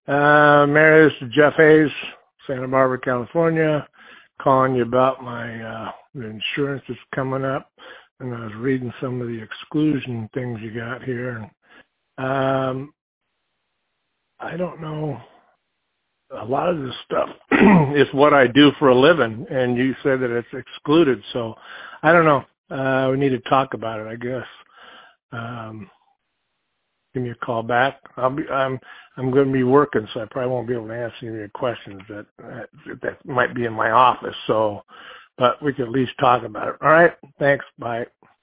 Mary, this is Jeff Hayes, Santa Barbara, California, calling you about my the insurance that's coming up. And I was reading some of the exclusion things you got here. I don't know. A lot of this stuff is what I do for a living, and you said that it's excluded. So I don't know. We need to talk about it, I guess. Give me a call back. I'm going to be working, so I probably won't be able to answer any of your questions that might be in my office. So, but we can at least talk about it. All right. Thanks. Bye.